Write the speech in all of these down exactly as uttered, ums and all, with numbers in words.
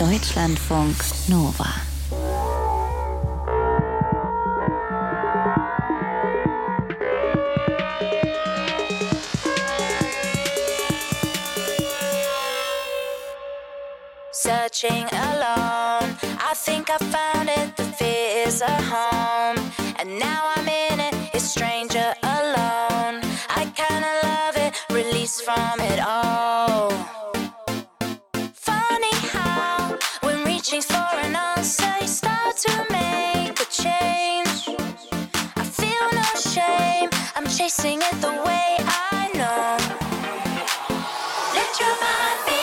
Deutschlandfunk Nova. Searching alone, I think I found it, the fear is a home. And now I'm in it, it's stranger alone. I kinda love it, release from it all. Funny how, when reaching for an answer, you start to make a change. I feel no shame, I'm chasing it the way I know. Let your mind be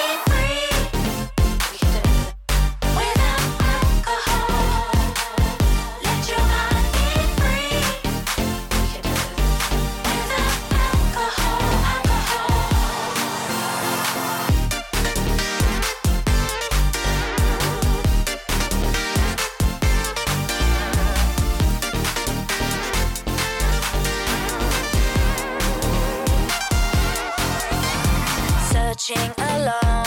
alone.